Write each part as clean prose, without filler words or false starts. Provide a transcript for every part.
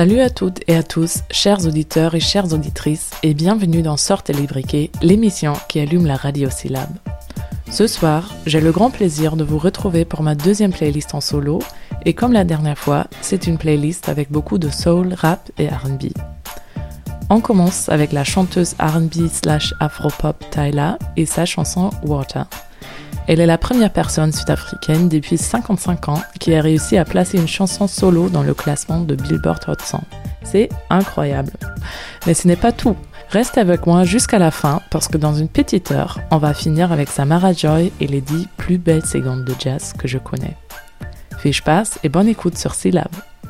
Salut à toutes et à tous, chers auditeurs et chères auditrices, et bienvenue dans Sortez les briquets, l'émission qui allume la radiosyllabe. Ce soir, j'ai le grand plaisir de vous retrouver pour ma deuxième playlist en solo, et comme la dernière fois, c'est une playlist avec beaucoup de soul, rap et R&B. On commence avec la chanteuse R&B/afropop Tyla et sa chanson Water. Elle est la première personne sud-africaine depuis 55 ans qui a réussi à placer une chanson solo dans le classement de Billboard Hot 100. C'est incroyable. Mais ce n'est pas tout. Reste avec moi jusqu'à la fin parce que dans une petite heure, on va finir avec Samara Joy et les 10 plus belles secondes de jazz que je connais. Fiche passe et bonne écoute sur Syllab.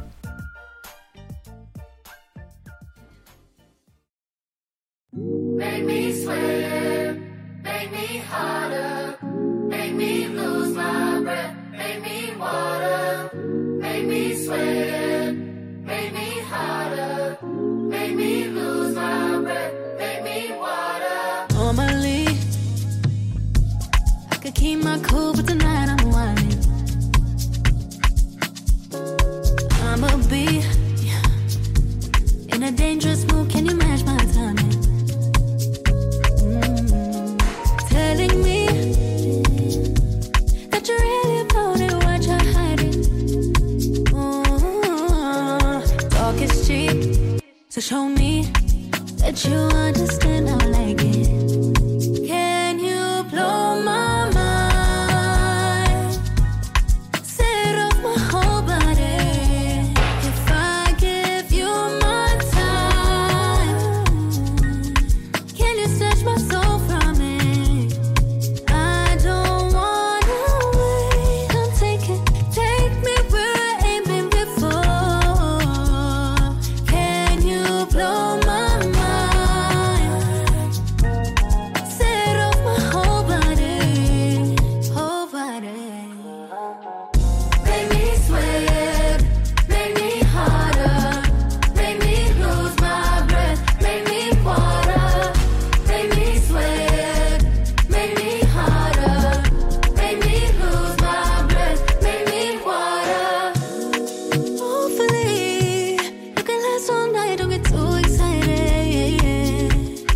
Make me sweat, make me harder, make me lose my breath, make me water, make me sweat, make me harder, make me lose my breath, make me water. Normally, I could keep my cool, but tonight I'm whining. I'ma be in a dangerous mood, can you match my timing? Telling me that you really about it, what you're hiding. Talk is cheap, so show me that you understand how I like it. Can you blow my mind? Set off my whole body. If I give you my time, can you snatch my soul from me? I don't wanna wait. Come take me where I ain't been before. Can you blow my mind? Set off my whole body, whole body. Make me sweat, make me harder, make me lose my breath, make me water, make me sweat, make me harder, make me lose my breath, make me water. Hopefully, you can last all night, don't get too excited.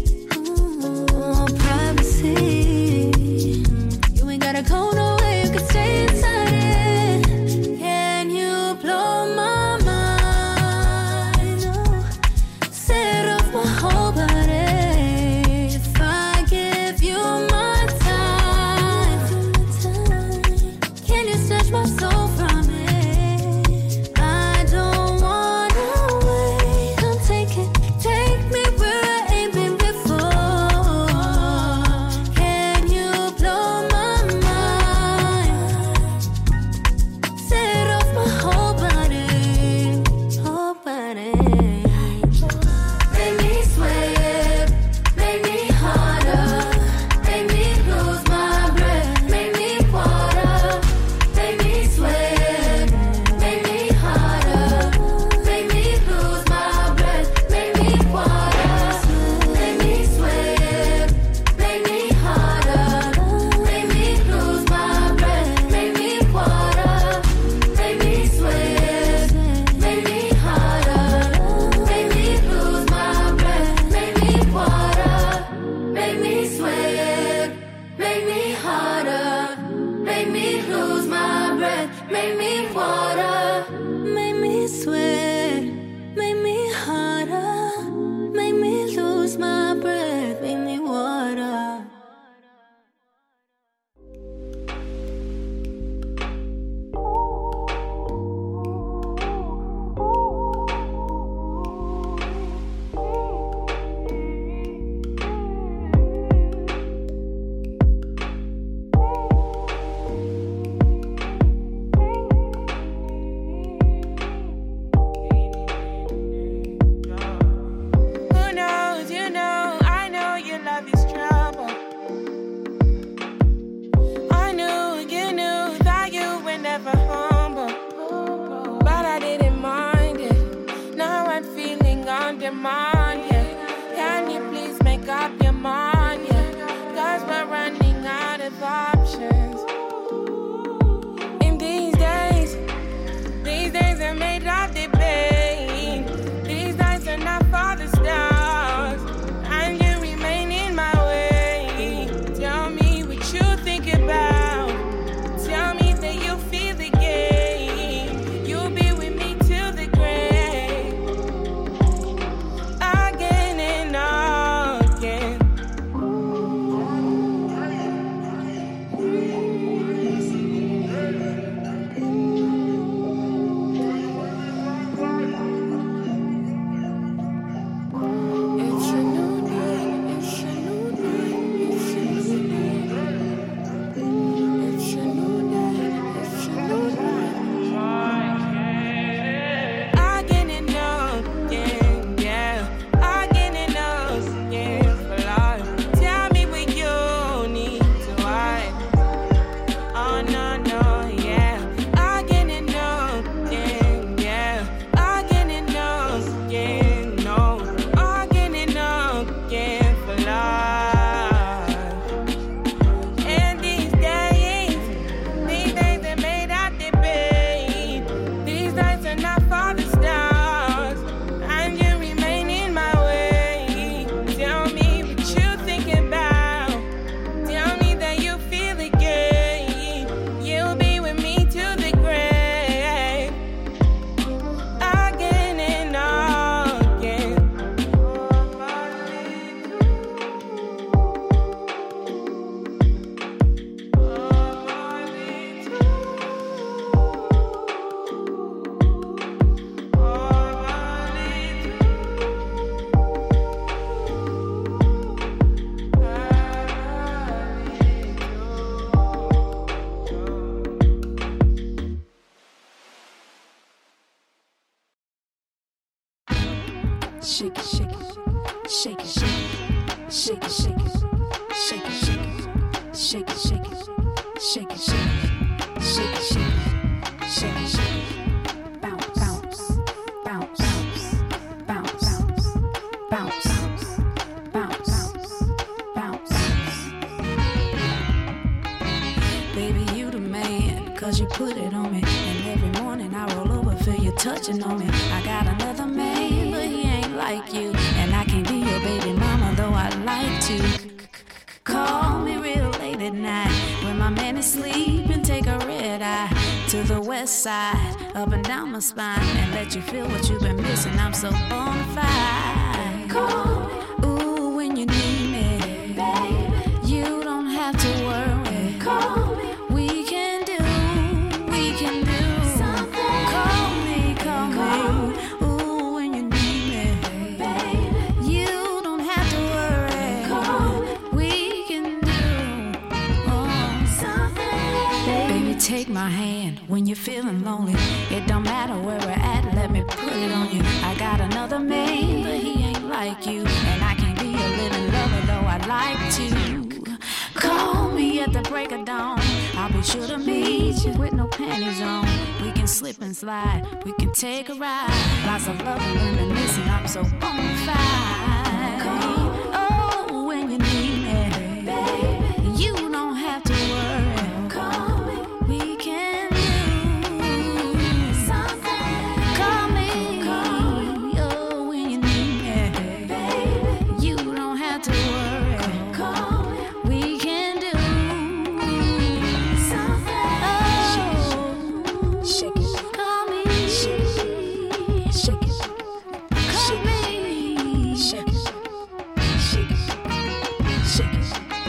Privacy, you ain't gotta go nowhere, you can stay inside it. Can you blow my mind? Set off my whole body. If I give you my time, can you snatch my soul from me? I don't wanna wait. Come take me where I ain't been before. Can you blow my mind? Set off my whole body, whole body. Make me sweat, make me harder, make me lose my breath, make me water, make me sweat, make me harder, make me lose my breath, make me water, make me sweat, make me harder, make me lose my breath, make me water, make me sweat, make me harder, make me lose my breath, make me water, make me sweat, make me harder, make me lose my breath, make me water. Make me sweat, make me harder, make me lose my breath, make me water. shake it, shake it, shake it, shake it, shake it, shake it, shake it, shake it, shake it, shake it, shake it, shake it, shake it, shake it, shake it, shake it, bounce, bounce, bounce, bounce, bounce, bounce, bounce, bounce, bounce. Baby, you the man, 'cause you put it on me. And every morning I roll over, feel you touching on me. I got another man, but he ain't like you. And I can't be your baby mama, though I'd like to. Call me real late at night when my man is sleeping. Take a red eye to the west side, up and down my spine, and let you feel what you've been missing. I'm so bonafide. Call me, ooh, when you need me, baby. You don't have to worry. Call me, we can do something. Call me, ooh, when you need me, baby. You don't have to worry. Call me, we can do something. Baby, take my hand when you're feeling lonely. It don't matter where we're at, let me put it on you. I got another man, but he ain't like you. And I can't be a living lover, though I'd like to. Call me at the break of dawn. I'll be sure to meet you with no panties on. We can slip and slide, we can take a ride. Lots of love and reminiscing, I'm so bonafide. Oh, when you need me, baby, you don't have to worry. Call me, we can do something. Call me, oh, when you need me, baby, you don't have to worry. Call me, we can do something. Oh, shake it, call me, shake it, shake it, call me, shake it, shake it, shake it,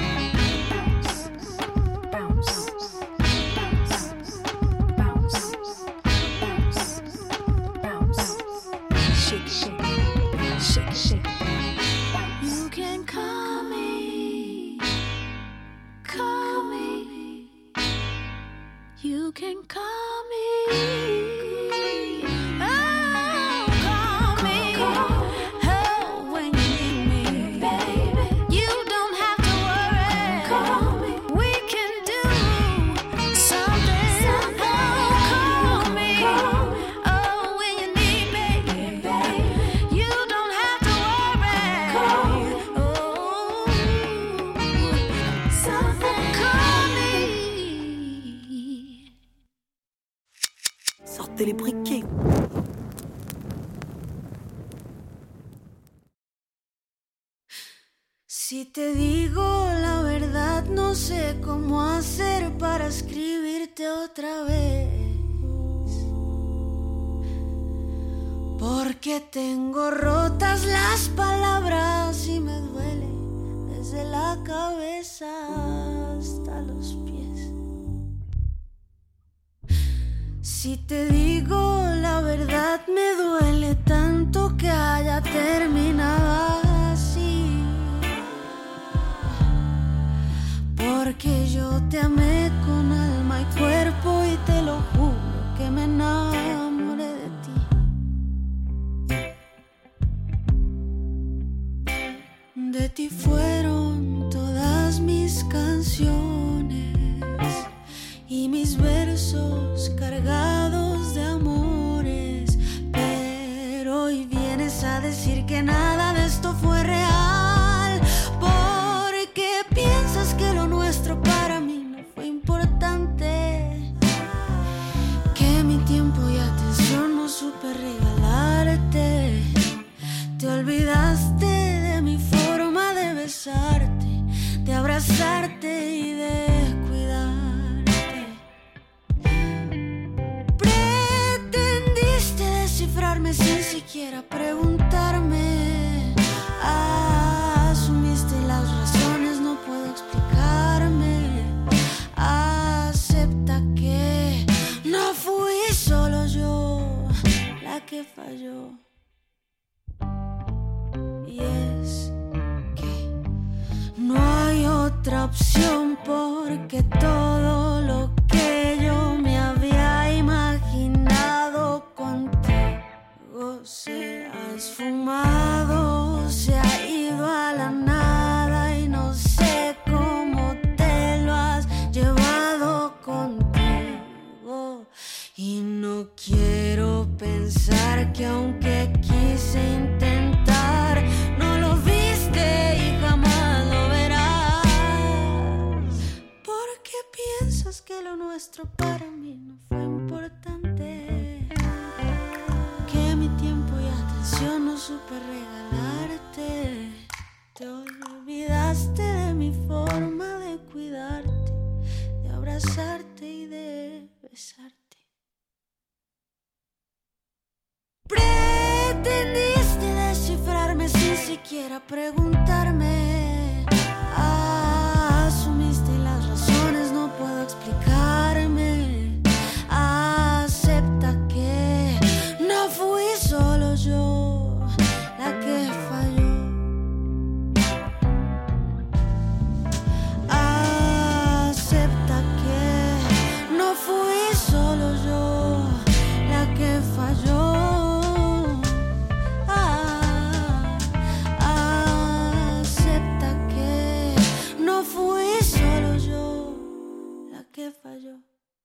bounce, bounce, bounce, bounce, bounce, bounce, shake, shake, shake, shake. You can call me, call me. You can call me. Oh, call me. Oh, when you need me, baby. You don't have to worry. Call me. We can do something. Oh, call me. Oh, when you need me, baby. You don't have to worry. Oh, something. Call me. Sortez les briquets. Si te digo la verdad, no sé cómo hacer para escribirte otra vez. Porque tengo rotas las palabras y me duele desde la cabeza hasta los pies. Si te digo la verdad, me duele tanto que haya terminado así. Porque yo te amé con alma y cuerpo y te lo juro que me enamoré de ti. De ti fueron todas mis canciones y mis versos cargados de amores. Pero hoy vienes a decir que nada de esto fue real. Porque piensas que lo nuestro para mí no fue importante. Que mi tiempo y atención no supe regalarte. Te olvidaste de mi forma de besarte, de abrazarte y de cuidarte. Pretendiste descifrarme sin siquiera preguntarme. Asumiste las razones, no puedo explicarme. Acepta que no fui solo yo la que falló. Y es que no hay otra opción, porque todo lo que yo me había imaginado contigo se ha esfumado. que lo nuestro para mí no fue importante, que mi tiempo y atención no supe regalarte. Te olvidaste de mi forma de cuidarte, de abrazarte y de besarte. Pretendiste descifrarme sin siquiera preguntarme. Asumiste las razones, no puedo explicarme. Acepta que no fui solo yo la que falló. Acepta que no fui solo yo la que falló. Fui solo yo la que falló.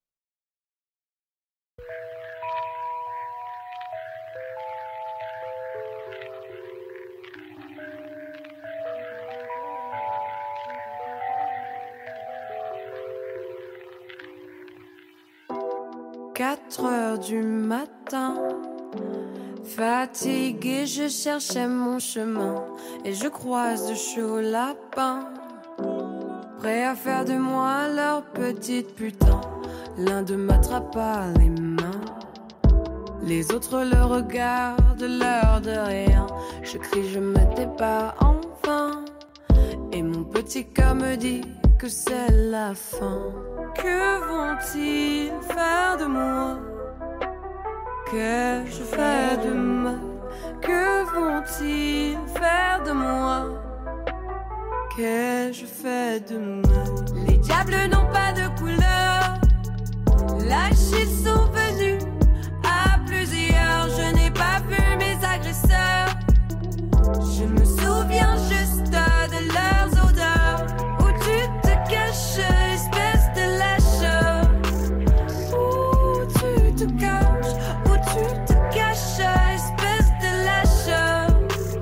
Quatre heures du matin, fatiguée, je cherchais mon chemin et je croise de chauds lapins, prêts à faire de moi leur petite putain. L'un d'eux m'attrapa les mains, les autres le regardent, l'air de rien. Je crie, je me tais pas enfin, et mon petit cœur me dit que c'est la fin. Que vont-ils faire de moi? Qu'ai-je fait de mal? Que vont-ils faire de moi? Qu'ai-je fait de mal? Les diables n'ont pas de couleur, lâches ils sont venus à plusieurs. Je n'ai pas vu mes agresseurs, je me souviens juste de leurs odeurs. Où tu te caches, espèce de lâche? Où tu te caches? Où tu te caches, espèce de lâche?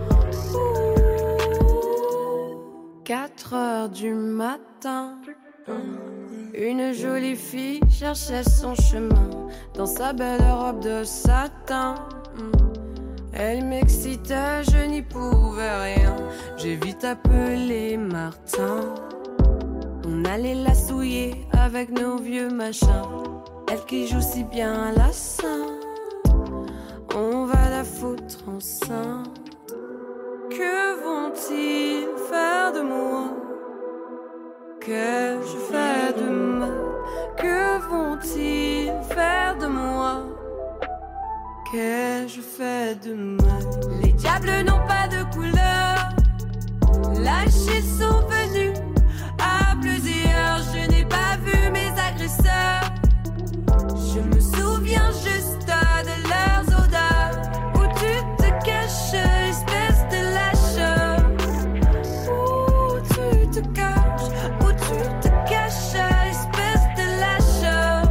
4 heures du matin, une jolie fille cherchait son chemin dans sa belle robe de satin. Elle m'excitait, je n'y pouvais rien. J'ai vite appelé Martin. On allait la souiller avec nos vieux machins. Elle qui joue si bien la sainte, on va la foutre enceinte. Que vont-ils faire de moi? Qu'ai-je fait de mal? Que vont-ils faire de moi? Qu'ai-je fait de mal? Les diables n'ont pas de couleur, lâches ils sont venus à plusieurs. Je n'ai pas vu mes agresseurs, je me souviens juste de leurs odeurs. Où tu te caches, espèce de lâche? Où tu te caches? Où tu te caches, espèce de lâche?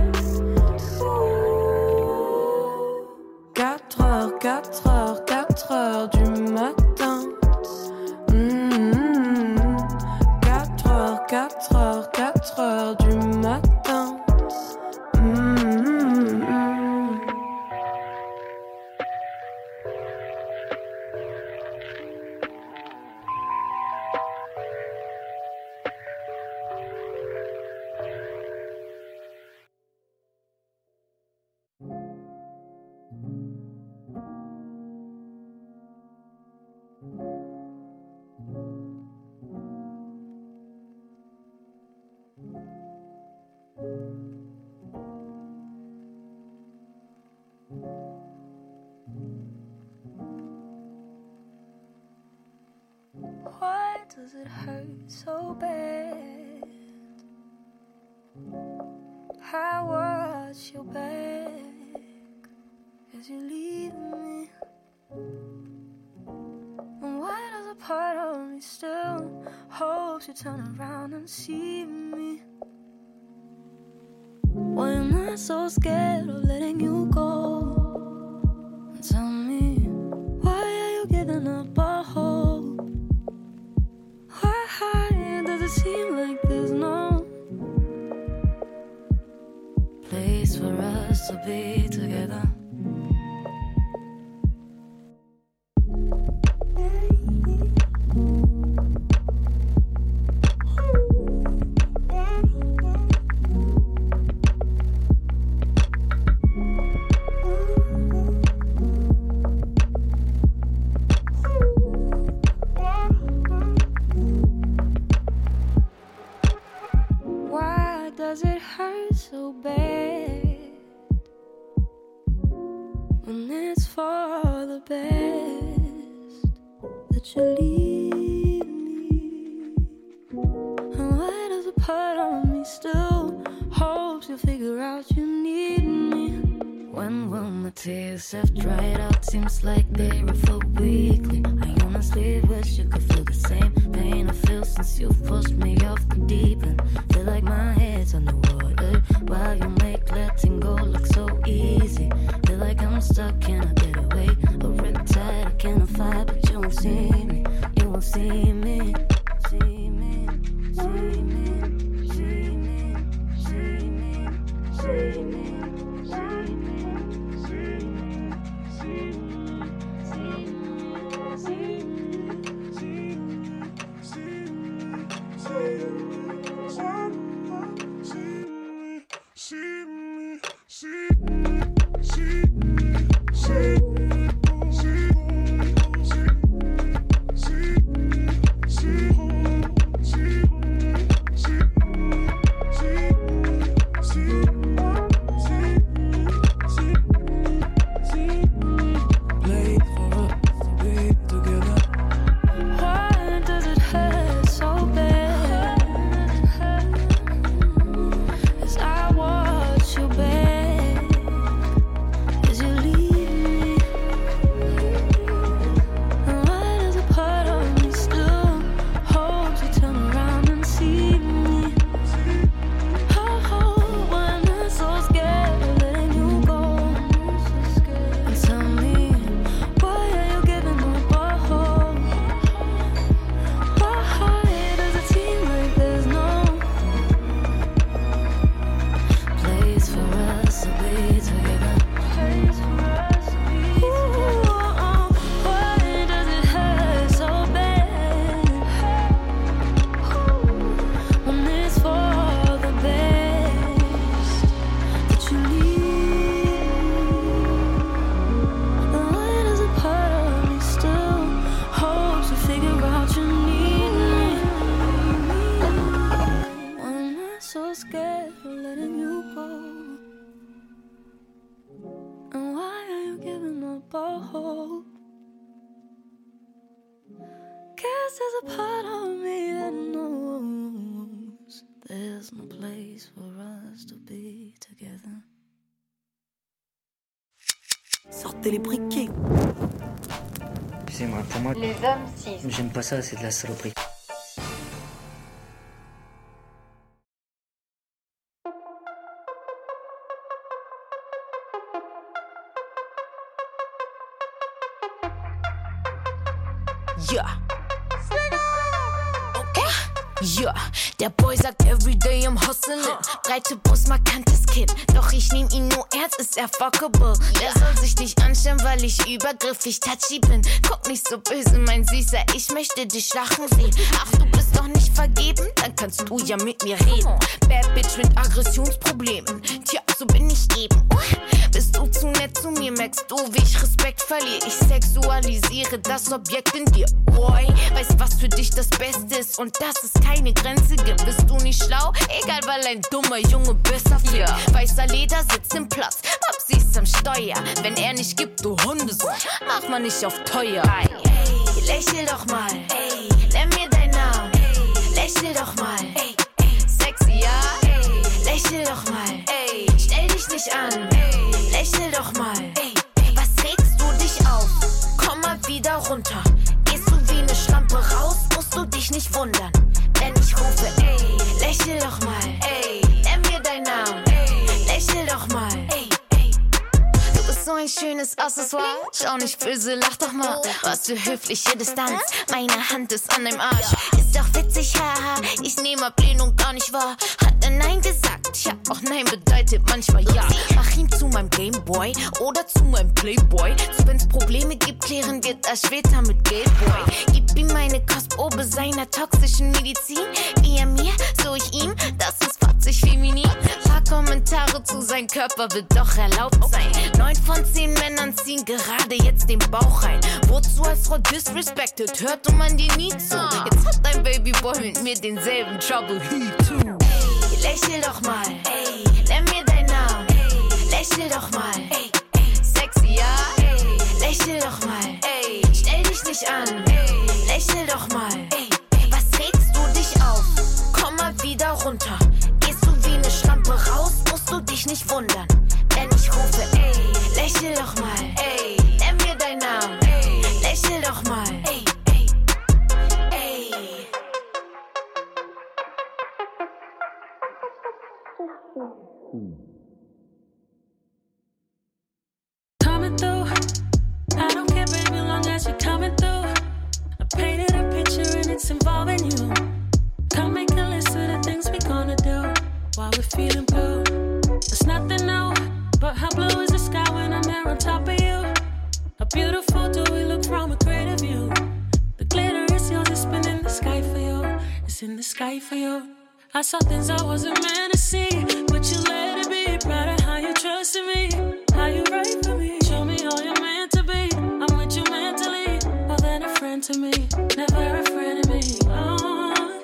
4 heures du matin. 4 heures du matin. Why does it hurt so bad? I watch your back as you leave me. And why does a part of me still hope you turn around and see me? Why am I so scared of letting you go? Tell me, why are you giving up our hope? Why does it seem like there's no for us to be together. Why does it hurt so bad when it's for the best that you leave me? And why does a part of me still hopes you'll figure out you need me? When will my tears have dried out? Seems like they refill weekly. I honestly wish you could feel the same pain I feel since you've pushed me off the deep end. Feel like my head's underwater while you make letting go look so easy. Feel like I'm stuck, can I get away? Or riptide, I cannot fight, but you won't see me. You won't see me. See me, see me, see me, see me, see me. Sortez les briquets. Excusez-moi, pour moi, Les hommes cis. j'aime pas ça, c'est de la saloperie. Ja. Okay. Ja, der Boy sagt everyday I'm hustling. Breite Brust, markantes Kinn. Doch ich nehm ihn nur ernst, ist er fuckable. Der soll sich nicht anstellen, weil ich übergriffig touchy bin. Guck nicht so böse, mein Süßer, ich möchte dich lachen sehen. Ach, du bist doch nicht vergeben? Dann kannst du ja mit mir reden. Bad Bitch mit Aggressionsproblemen. Tja, so bin ich eben. Bist du zu nett zu mir, merkst du, wie ich Respekt verliere. Ich sexualisiere das Objekt in dir. Boy, weißt, was für dich das Beste ist und dass es keine Grenze gibt. Bist du nicht schlau? Egal, weil ein dummer Junge besser findet. Weißer Ledersitz im Platz, Babsi ist am Steuer. Wenn er nicht gibt, du Hundesohn, mach mal nicht auf teuer. Ey, lächel doch mal, ey, nenn mir deinen Namen, ey, lächel doch mal, ey, sexy, ja, ey, lächel doch mal, ey, stell dich nicht an, ey, lächel doch mal, ey, was regst du dich auf? Komm mal wieder runter, gehst du wie eine Schlampe raus, musst du dich nicht wundern, wenn ich rufe, ey, lächel doch mal, ey, nenn mir deinen Namen, ey, lächel doch mal, ey, du bist so ein schönes Accessoire. Schau nicht böse, lach doch mal. Was für höfliche Distanz, meine Hand ist an deinem Arsch. Ist doch witzig, haha, ich nehme Ablehnung gar nicht wahr. Hat er Nein gesagt? Ja, auch Nein bedeutet manchmal ja. Mach ihn zu meinem Gameboy oder zu meinem Playboy. So wenn's Probleme gibt, klären wir das später mit Gameboy. Gib ihm meine Kostprobe seiner toxischen Medizin. Wie er mir, so ich ihm, das ist fatzig feminin. Paar Kommentare zu seinem Körper wird doch erlaubt sein. 9 von 10 Männern ziehen gerade jetzt den Bauch rein. Wozu als Frau disrespected, hörte man dir nie zu. Jetzt hat dein Babyboy mit mir denselben Trouble he too. Ey, lächel doch mal, ey, nenn mir deinen Namen, ey, lächel doch mal, ey, sexy, ja, ey, lächel doch mal, ey, stell dich nicht an, ey, lächel doch mal, ey, was regst du dich auf? Komm mal wieder runter, gehst du wie ne Schlampe raus, musst du dich nicht wundern, wenn ich rufe, ey, lächel doch mal, ey, nenn mir deinen Namen, ey, lächel doch mal, ey, ey, ey. Coming through, I don't care, baby, long as you're coming through. I painted a picture and it's involving you. Come make a list of the things we gonna do while we're feeling blue. There's nothing new, but how blue is the sky when I'm there on top of you? How beautiful do we look from a greater view? The glitter is yours, it's been in the sky for you. It's in the sky for you. I saw things I wasn't meant to see, but you let it be. Proud of how you trusted me, how you right for me. Show me all you're meant to be. I'm with you mentally, more than a friend to me, never a friend of me. Oh.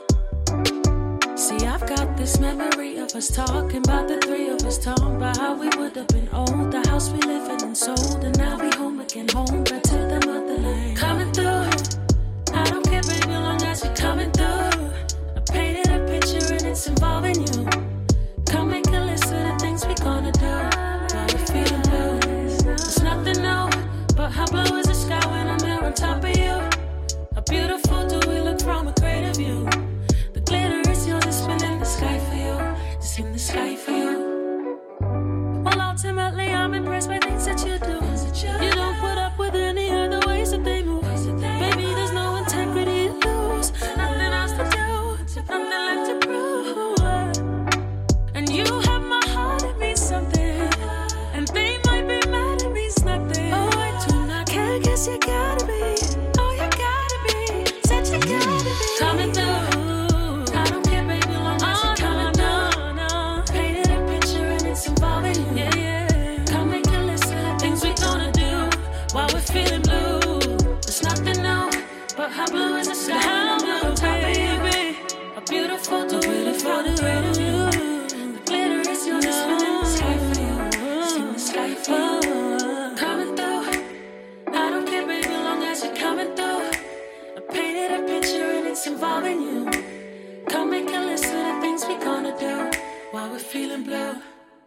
See, I've got this memory of us talking about the three of us, talking about how we would have been old, the house we live in and sold, and now we home again, home back to the motherland. Coming through, I don't care, baby, long as you're coming through. I painted a picture and it's involving you. Come make a list of the things we gonna do while we're feeling blue. There's nothing new, but how blue is the sky when I'm there on top of you? How beautiful do we look from a greater view? The glitter is yours, it's been in the sky for you. It's in the sky for you. Well, ultimately, I'm impressed by things that you do. You don't put up with any other ways that they move. Baby, there's no integrity to lose. Nothing else to do, nothing left to prove. And you have my heart, it means something. And they might be mad, it means nothing. Oh, I do not care, guess you gotta be. Oh, you gotta be, said you gotta be. Coming through, I don't care, baby, long as you're coming through. No. Painted a picture and it's involving you. Yeah, yeah. Come make a list of the things we gonna do while we're feeling blue. There's nothing new, but how blue is the sky? How blue, baby? How beautiful do we look for the greater view? Glitter is yours, it's been in the sky for you. It's in the sky for you. Coming through, I don't care, baby, long as you're coming through. I painted a picture and it's involving you. Come make a list of the things we gonna do while we're feeling blue.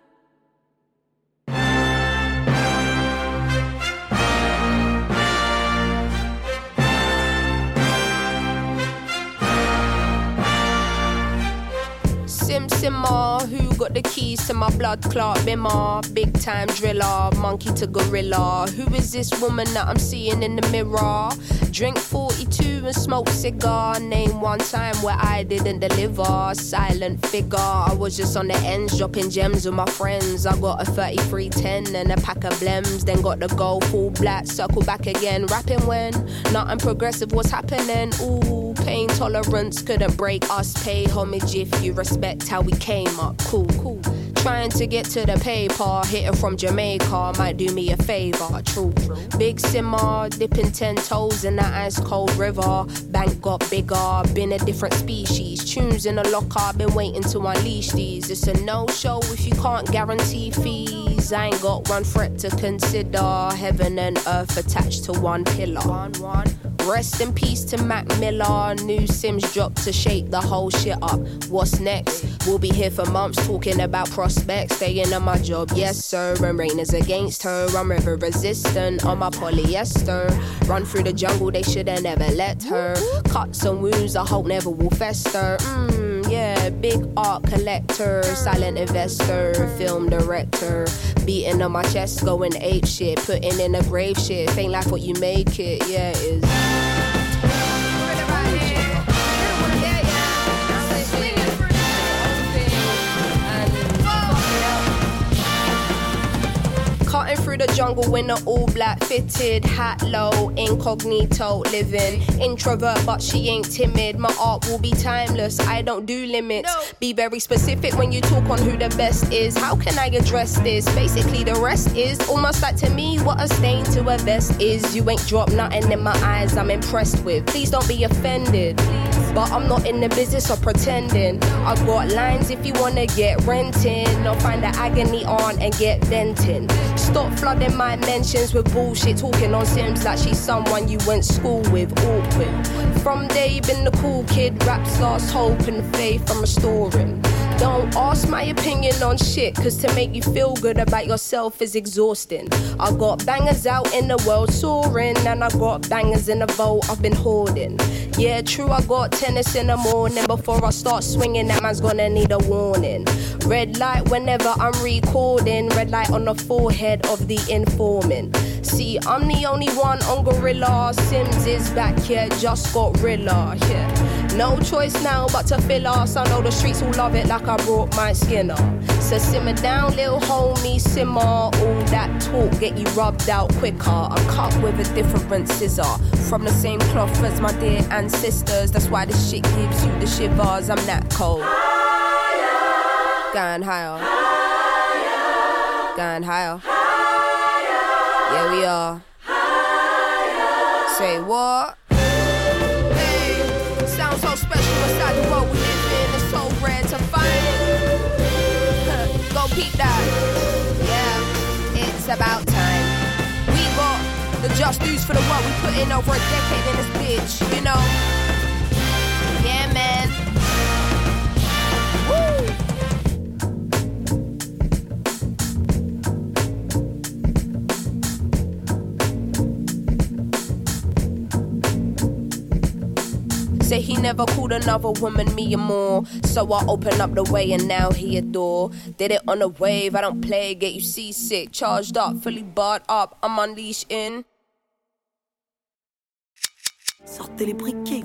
Simmer, who got the keys to my blood clot bimmer? Big time driller, monkey to gorilla. Who is this woman that I'm seeing in the mirror? Drink 42 and smoke cigar. Name one time where I didn't deliver. Silent figure, I was just on the ends dropping gems with my friends. I got a 3310 and a pack of blems. Then got the gold full black, circle back again. Rapping when nothing progressive was happening. Ooh, pain tolerance couldn't break us. Pay homage if you respect how we came up. Cool, cool. Trying to get to the paper, hitting from Jamaica might do me a favor. True. Big simmer, dipping 10 toes in that ice cold river. Bank got bigger, been a different species. Tunes in the locker, been waiting to unleash these. It's a no-show if you can't guarantee fees. I ain't got one threat to consider. Heaven and earth attached to one pillar. Rest in peace to Mac Miller. New Sims dropped to shake the whole shit up. What's next? We'll be here for months talking about prospects. Staying on my job, yes sir. And rain is against her. I'm river resistant on my polyester. Run through the jungle, they shoulda never let her. Cuts and wounds I hope never will fester. yeah, big art collector, silent investor, film director, beating on my chest, going ape shit, putting in a grave shit, ain't like what you make it, yeah, it is. Cutting through the jungle in an all-black fitted hat, low, incognito living. Introvert, but she ain't timid. My art will be timeless. I don't do limits. No. Be very specific when you talk on who the best is. How can I address this? Basically, the rest is almost like to me what a stain to a vest is. You ain't dropped nothing in my eyes. I'm impressed with. Please don't be offended. But I'm not in the business of pretending. I've got lines if you wanna get renting, or find the agony on and get venting. Stop flooding my mentions with bullshit, talking on Sims like she's someone you went school with. Awkward. From day been the cool kid, raps lost hope and faith I'm restoring. Don't ask my opinion on shit, cause to make you feel good about yourself is exhausting. I got bangers out in the world soaring, and I got bangers in the vault I've been hoarding. Yeah, true, I got tennis in the morning. Before I start swinging, that man's gonna need a warning. Red light whenever I'm recording, red light on the forehead of the informant. See, I'm the only one on Gorilla. Sims is back here, just got Rilla, yeah. No choice now but to fill us. I know the streets will love it like I brought my skin up. So simmer down, little homie, simmer. All that talk get you rubbed out quicker. I'm cut with a different scissor, from the same cloth as my dear ancestors. That's why this shit gives you the shivers. I'm that cold. Higher. Going higher. Higher. Going higher. Higher. Yeah, we are. Higher. Say what? So special inside the world we live in, it's so rare to find. Go peep that. Yeah, it's about time. We got the just dues for the work we put in over a decade in this bitch, you know. Yeah, man. Woo! Say he never called another woman me or more. So I opened up the way and now he adore. Did it on a wave, I don't play, get you seasick. Charged up, fully barred up, I'm unleashed in. Sortez les briquets.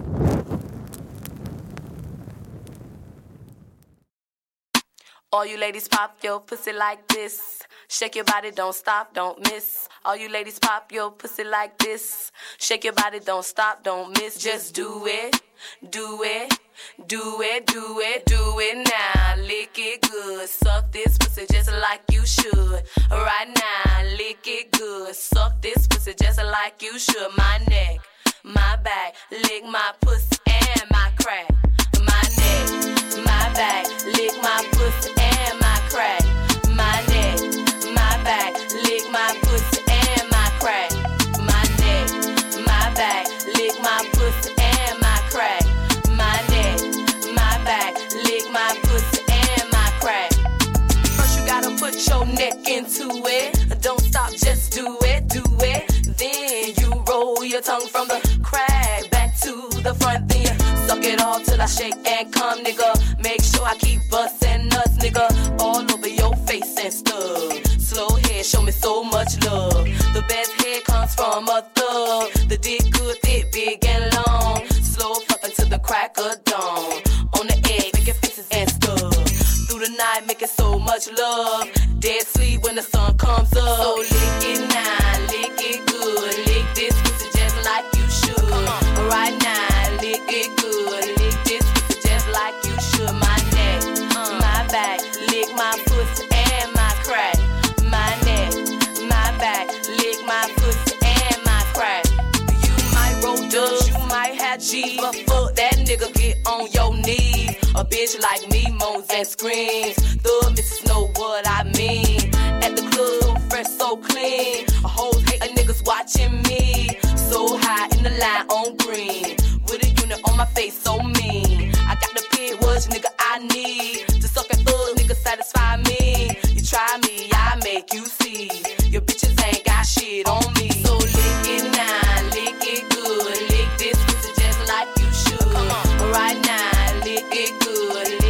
All you ladies pop your pussy like this. Shake your body, don't stop, don't miss. All you ladies pop your pussy like this. Shake your body, don't stop, don't miss. Just do it, do it, do it, do it, do it now. Lick it good, suck this pussy just like you should. Right now, lick it good, suck this pussy just like you should. My neck, my back, lick my pussy and my crack. My neck, my back, lick my pussy and my crack. My neck, my back, lick my pussy and my crack. My neck, my back, lick my pussy and my crack. My neck, my back, lick my pussy and my crack. First you gotta put your neck into it. Don't stop, just do it, do it. Then you roll your tongue from the crack back to the front. Then you suck it all till I shake and come, nigga. Make sure I keep bustin' nuts, nigga, all over your face and stuff. Slow head, show me so much love. The best head comes from a thug. The dick good, thick, big and long. Slow fuckin' to the crack of dawn. On the edge, making faces and stuff. Through the night, making so much love. Dead sleep when the sun comes up. So lick it now, lick it good. Lick this pussy just like you should. Right now, lick it good. Lick this pussy just like you should. My neck, my back, lick my pussy and my crack. My neck, my back, lick my pussy and my crack. You might roll dubs, you might have G, but fuck that nigga, get on your knees. A bitch like me moans and screams. The missus know what I mean. At the club, so fresh, so clean. A hoes hate a niggas watching me. So high in the line on green. With a unit on my face, so mean. I got the pit, what nigga I need. To suck and fuck, nigga satisfy me. You try me, I make you see. Your bitches ain't got shit on me. So lick it now, lick it good. Lick this pussy just like you should. Right now, lick it good.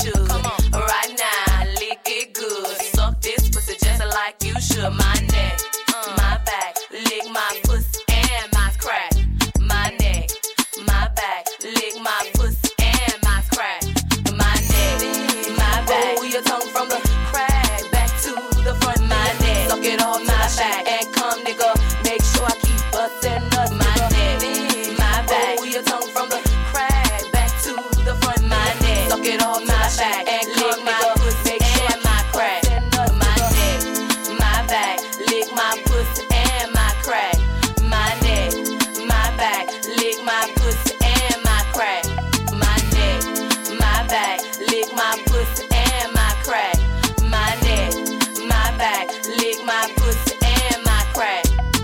should. Right now, lick it good. Suck this pussy just like you should. My neck, my back, lick my pussy and my crack. My neck, my back, lick my pussy and my crack. My neck, my back. Pull your tongue from the crack back to the front. My neck, suck it off my back and come, nigga. Make sure I keep bustin' nuts. My neck, my back. Pull your tongue from the crack back to the front. My neck, suck it off my back and lick my pussy and my crack. My neck, my back, lick my pussy and my crack. My neck, my back, lick my pussy and my crack. My neck, my back, lick my pussy and my crack. My neck, my back, lick my pussy and my crack.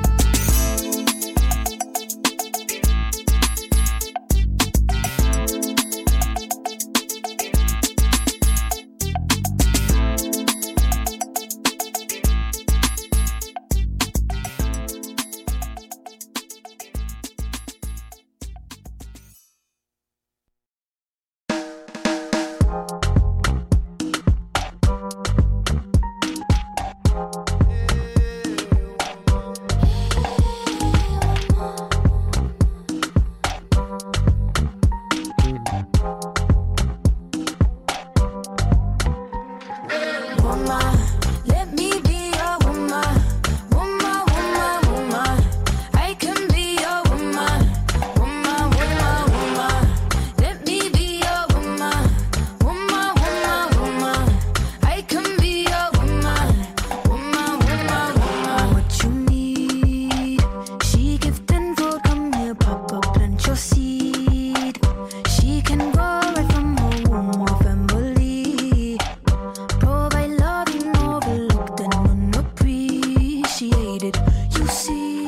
Woman, let me be your woman. Woman, woman, woman. I can be your woman. Woman, woman, woman. Let me be your woman. Woman, woman, woman. I can be your woman. Woman, woman, woman. What you need? She give tenfold, come here, pop up, plant your seed. She can grow right from her womb or family. Provide love you overlooked and unappreciated. You see,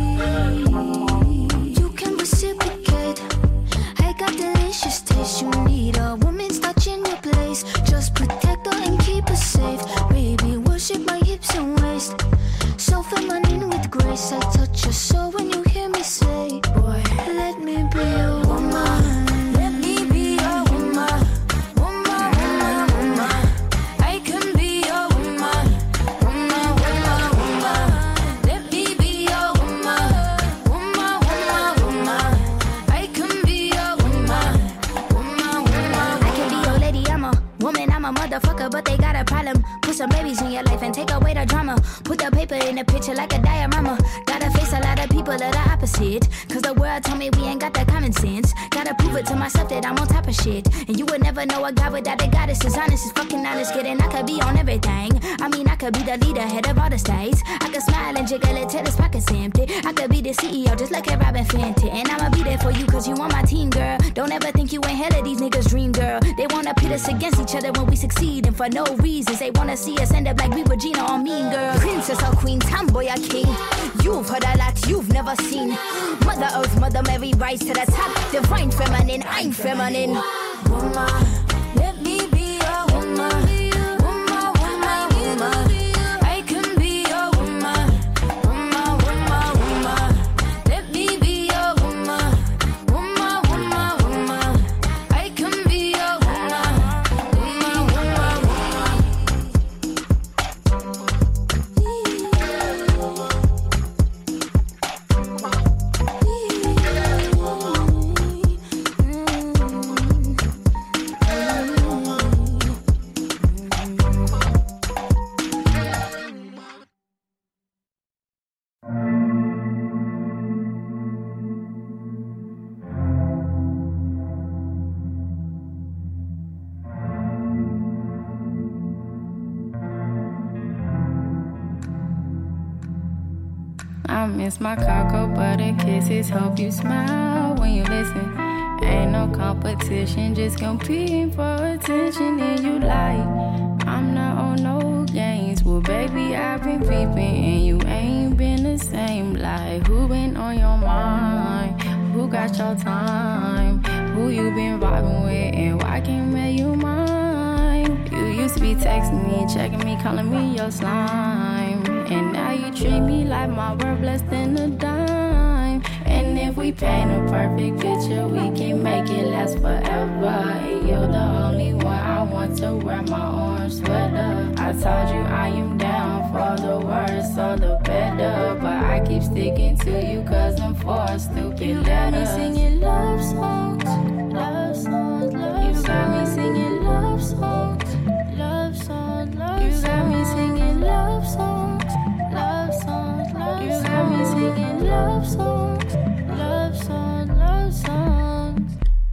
you can reciprocate. I got delicious taste. You need a woman's touch in your place. Just protect her and keep her safe. Baby, worship my hips and waist. So feminine with grace. I touch your soul when you hear me say, boy, let me be your woman. Let me be your woman. Woman, woman, woman. I can be your woman. Woman, woman, woman. Let me be your woman. Woman, woman, woman. I can be your woman. Woman, woman, I can be your lady, I'm a woman, I'm a motherfucker, but they got a problem. Put some babies in your life and take away the drama. Put the paper in the picture like a diorama. Gotta face a lot of people that are opposite. Cause the world told me we ain't got that common sense. Gotta prove it to myself that I'm on top of shit. And you would never know a guy without a goddess is honest, is fucking honest, kidding. I could be on everything. I mean, I could be the leader, head of all the states. I could smile and jiggle it till his pockets empty. I could be the CEO just like a Robin Fenty. And I'ma be there for you cause you on my team, girl. Don't ever think you ain't hell of these niggas' dream, girl. They wanna pit us against each other when we succeed. And for no reasons, they wanna see us end up like we Regina or Mean Girl. Princess or queen, tomboy or king. You've heard a lot you've never seen. Mother Earth, Mother Mary, rise to the top. Divine feminine, I'm feminine. woman. Let me be your woman. Woman, woman, woman. I can be your woman. Woman, woman, woman. Let me be your woman. Woman, woman, woman. I can be your woman. Woman, woman, I miss my cocoa butter kisses. Hope you smile when you listen. Ain't no competition, just competing for attention. And you like, I'm not on no games. Well, baby, I've been peeping and you ain't been the same. Like, who been on your mind? Who got your time? Who you been vibing with and why can't make you mine? You used to be texting me, checking me, calling me your slime. And now you treat me like my word less than a dime. And if we paint a perfect picture, we can make it last forever. And you're the only one I want to wear my orange sweater. I told you I am down for the worse or the better, but I keep sticking to you cause I'm for stupid You got me letters. singing love songs, love songs, love songs. You got me singing love songs, love songs, love songs. You got me singing love songs, love songs, love songs. You got me singing love songs, love songs, love songs.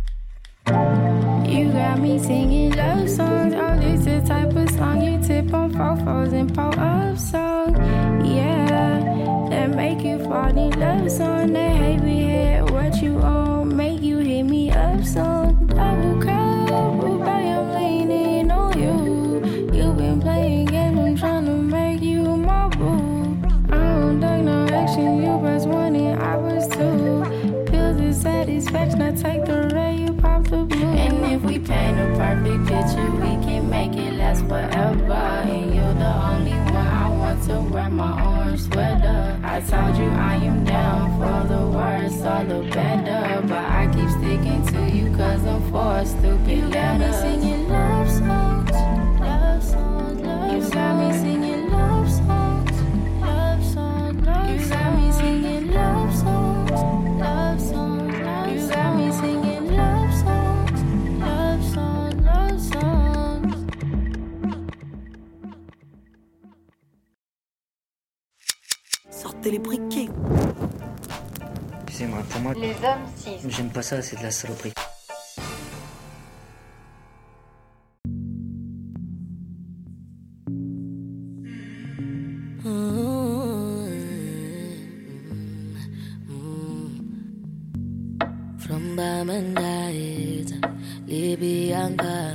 You got me singing love songs. Oh, this the type of song you tip on fofos and pull up song. Yeah, that make you fall in love song. That heavy head, what you on, make you hit me up song. Double cup, but I'm leaning on you. You been playing games, I'm trying to make you my boo. I don't take no action, you press one and I was two. Pills of satisfaction, I take the ray, you pop the blue. And if we paint a perfect picture, we can make it last forever. And you're the only one I want to wear my orange sweater. I told you I am down for the worse or the better, but I keep sticking to you cause I'm for stupid You got me letters. singing love songs, love songs, love songs. You got me singing love songs, love songs, love songs. You got me singing love songs, love songs, love songs. You got me singing love songs, love songs, love songs. Sortez les briquets. Excusez-moi, pour moi, Les hommes cis. j'aime pas ça, c'est de la saloperie. From Bamandait, Libyanka.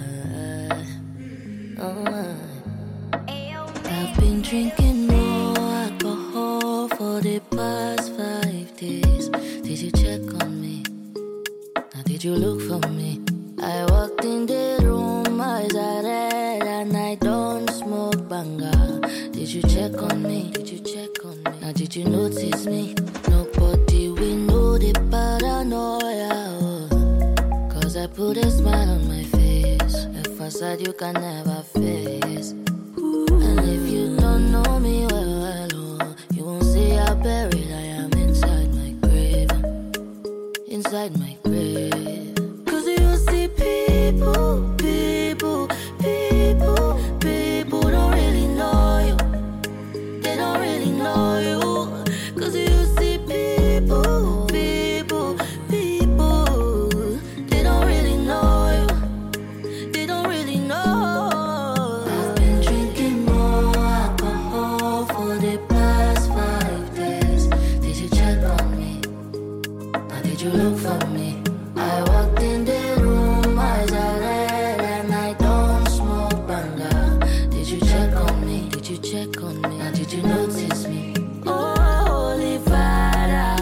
I've been drinking more alcohol for the past 5 days. Did you check on me? Now did you look for me? I walked in the room, eyes are red, and I don't smoke banga. Did you check on me? Did you check on me? Now did you notice me? Nobody will know the paranoia. Cause I put a smile on my face, a facade you can never face. And if you don't know me well, oh, you won't see how buried I am inside my grave. Inside my grave. Cause you see people, people, people, people don't really know you. They don't really know you. Cause you see people, people, people, they don't really know you. They don't really know. I've been drinking more alcohol for the past 5 days. Did you check on me? Or did you look for me? I walked in the room, eyes are red, and I don't smoke banga. Did you check on me? Did you check on me? Or did you notice me? Oh, Holy Father,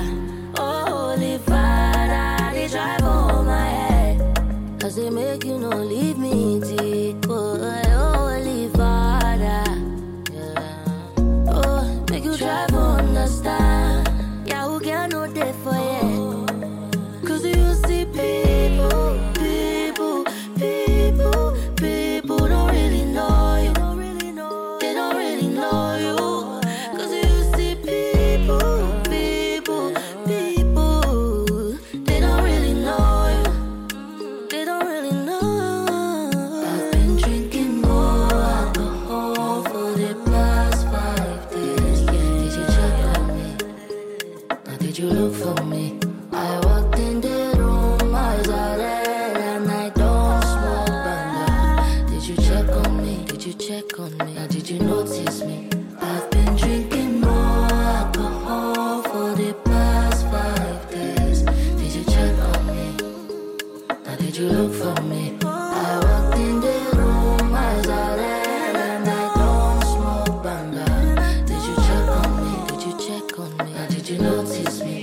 they drive on my head. Cause they make you no leave me deep. Oh, Holy Father, yeah. Oh, make you drive understand. Yeah, who can know that for you? Cause you see people, people, people, people don't really know you. They don't really know you. Cause you see people, people, people, they don't really know you. They don't really know. I've been drinking more alcohol for the past 5 days. Did you check on me? Or did you look for me? I walked in the room, eyes are red, and I don't smoke banga. Did you check on me? Did you check on me? Or did you notice me? I've been drinking more alcohol for the past 5 days. Did you check on me? Or did you look for me? I walked in the room, eyes are red, and I don't smoke banga. Did you check on me? Did you check on me? Or did you notice me?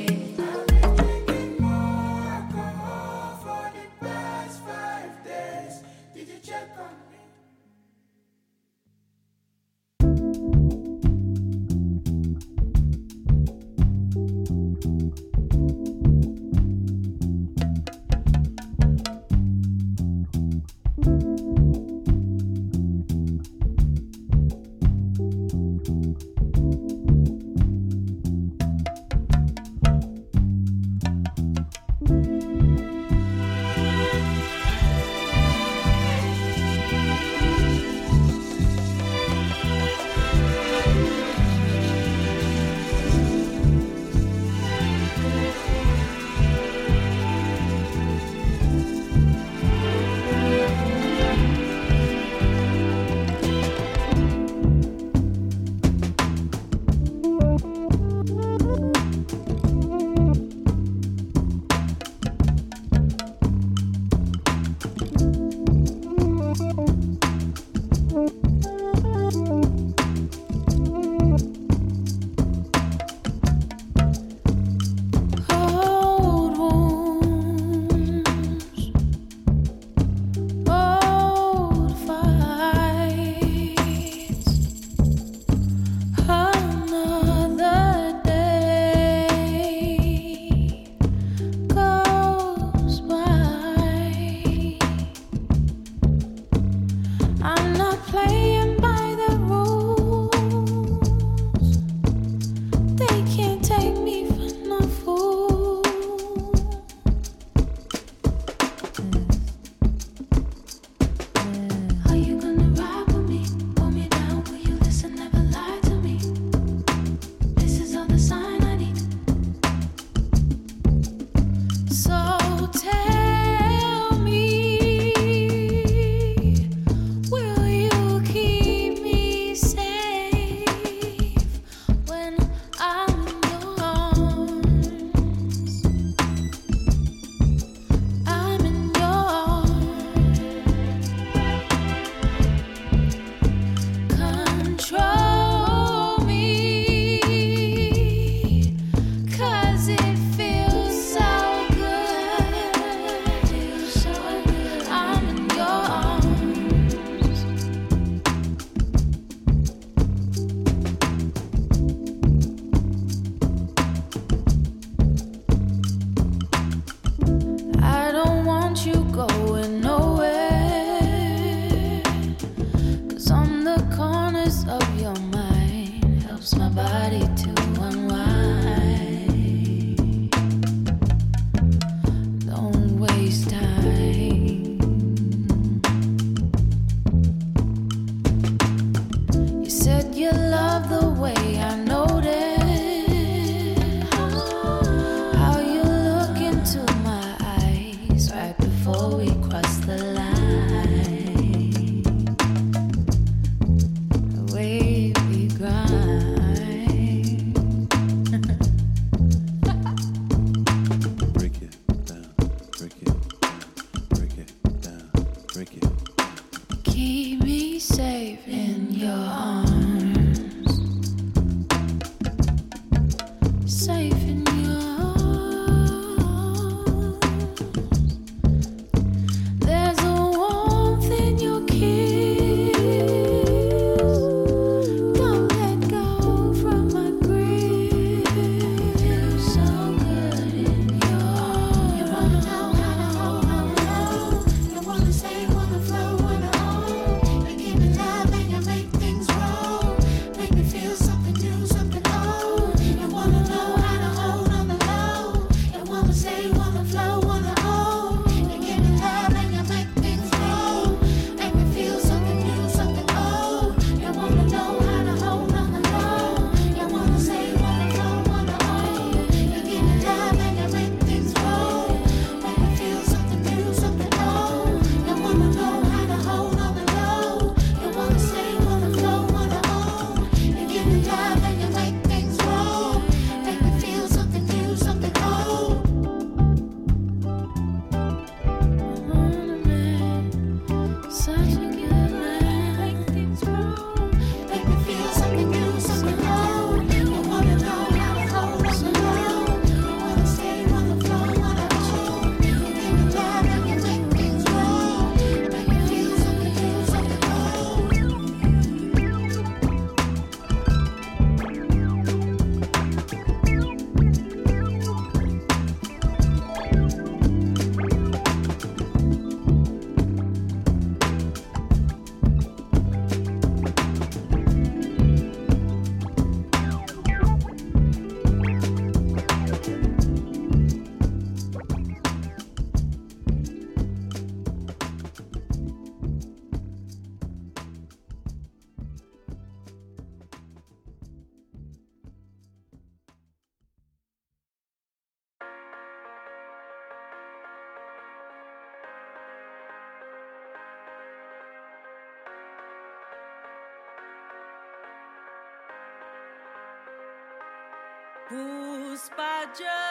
Pousse pas Dieu,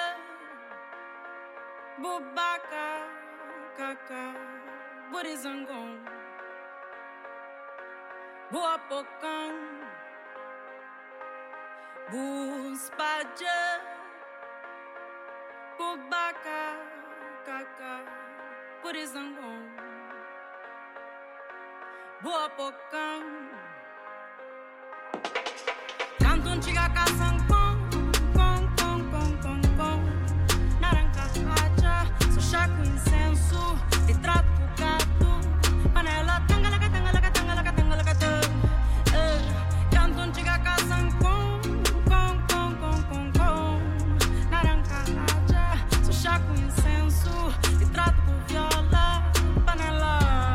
Bobaka, Kaka, Borizangon, Boapokan, Pousse pas Dieu, Bobaka, Kaka, Borizangon, Boapokan. Canto un chica casan con naranja haja, só chá com incenso, retrato com gato, panela tangalaca, tangalaca, tangalaca, tangalaca, canto um chica casan con naranja haja, só chá com incenso, retrato com viola, panela.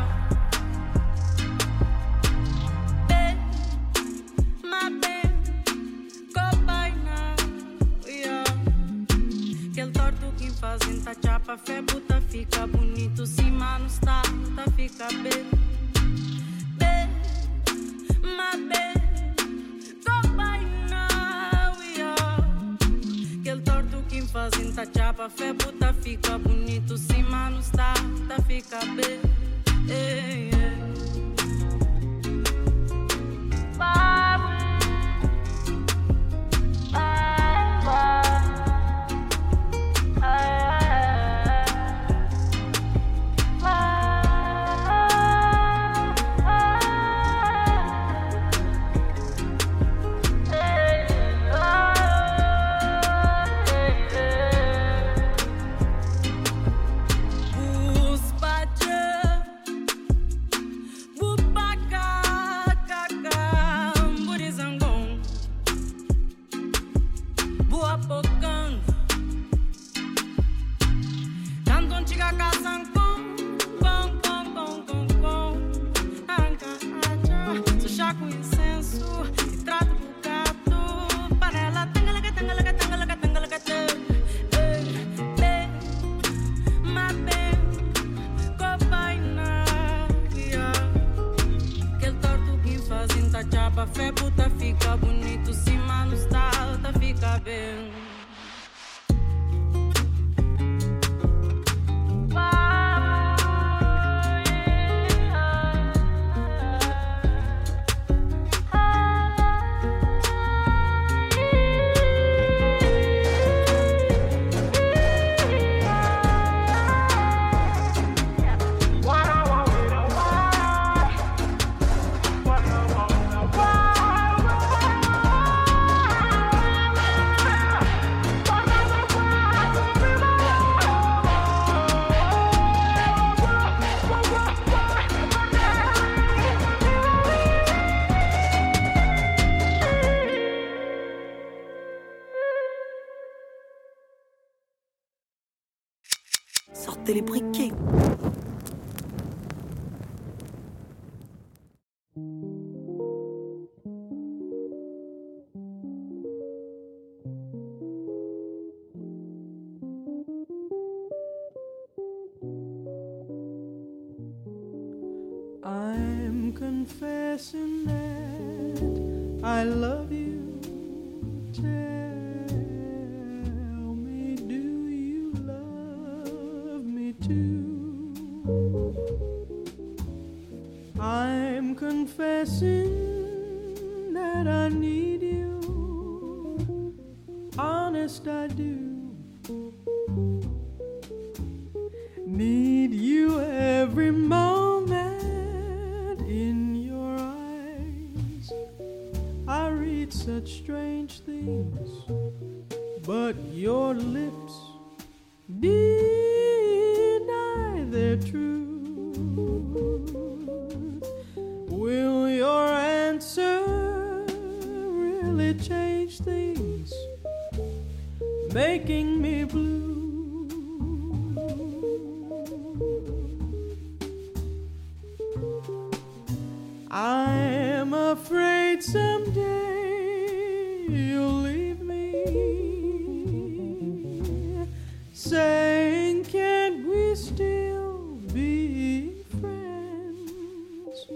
Fazem tá chapa, fé, puta, fica bonito. Se mano está, tá, fica bem. Bem, mas bem, copai now, aquele torto que fazem tá chapa, fé, puta, fica bonito. Se mano está, tá, fica bem. Fé, puta, fica bonito. Se mano está alta, fica bem. Sortez les briquets. I'm confessing that I love you. Tell me, do you love me too? I'm confessing that I need you. Honest, I do. Need you every moment. In your eyes I read such strange things, but your lips deny their truth. Will your answer really change things, making me blue? I'm afraid someday you'll leave me, saying, can't we still be friends?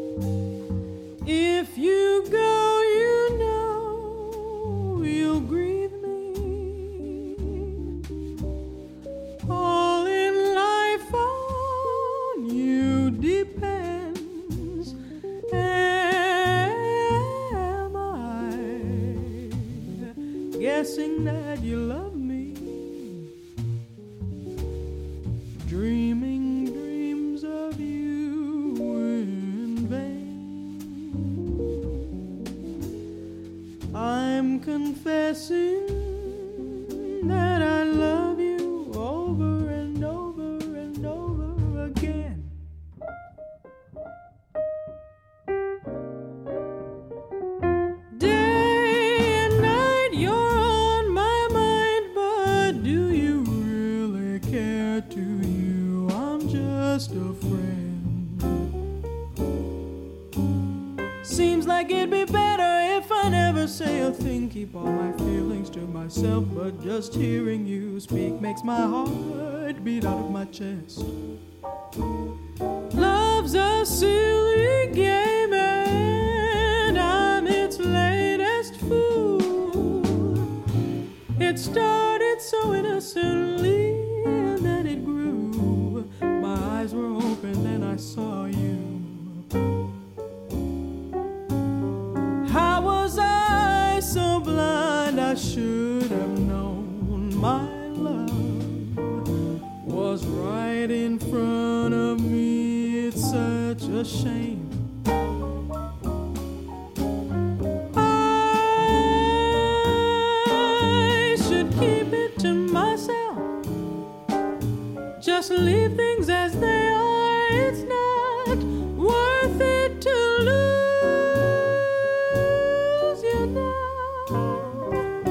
If you go, you know you'll grieve confessing that you love me, dreaming dreams of you in vain. I'm confessing that I love you over and over and over again. Day and night you're on my mind, but do you really care? To you I'm just a friend. Seems like it'd be better if I never say a thing, keep all my feelings to myself, but just hearing you speak makes my heart beat out of my chest. Love's a silly game and I'm its latest fool. It started so innocently and then it grew. My eyes were open and I saw you. How was I so blind? I should have known my love was right in front of me. It's such a shame. I should keep it to myself, just leave things as they are. It's not worth it to lose you now.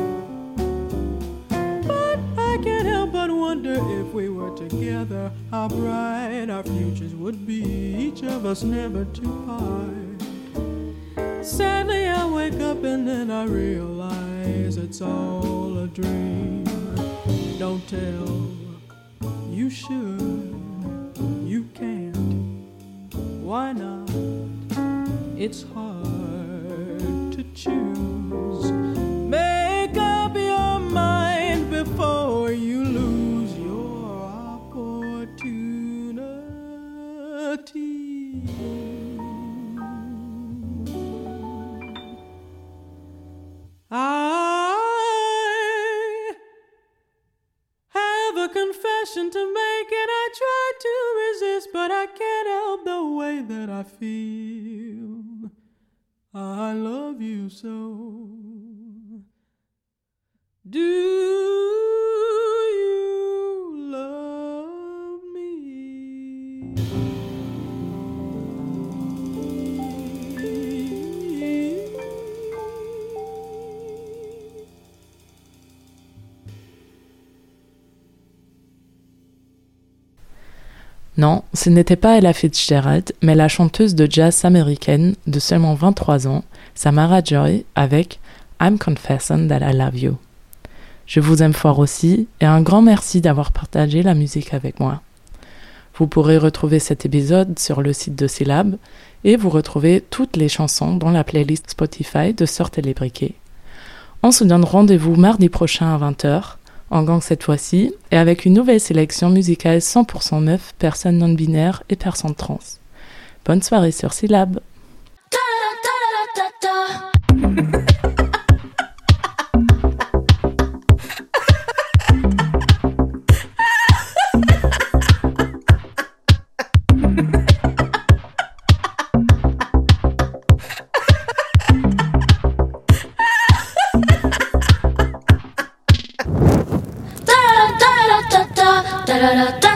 But I can't help but wonder if we were together, how bright our futures would be, each of us never to part. Sadly I wake up and then I realize it's all a dream. Don't tell, you should, you can't. Why not? It's hard to choose. Make up your mind before you lose your opportunity. I have a confession to make and I try to resist, but I can't help the way that I feel. I love you so. Do you love me? Non, ce n'était pas Ella Fitzgerald, mais la chanteuse de jazz américaine de seulement 23 ans, Samara Joy, avec I'm Confessing That I Love You. Je vous aime fort aussi, et un grand merci d'avoir partagé la musique avec moi. Vous pourrez retrouver cet épisode sur le site de Syllab, et vous retrouvez toutes les chansons dans la playlist Spotify de Sortez les briquets. On se donne rendez-vous mardi prochain à 20h, en gang cette fois-ci, et avec une nouvelle sélection musicale 100% meuf, personnes non-binaires et personnes trans. Bonne soirée sur Syllab. Da da da da da da da da da.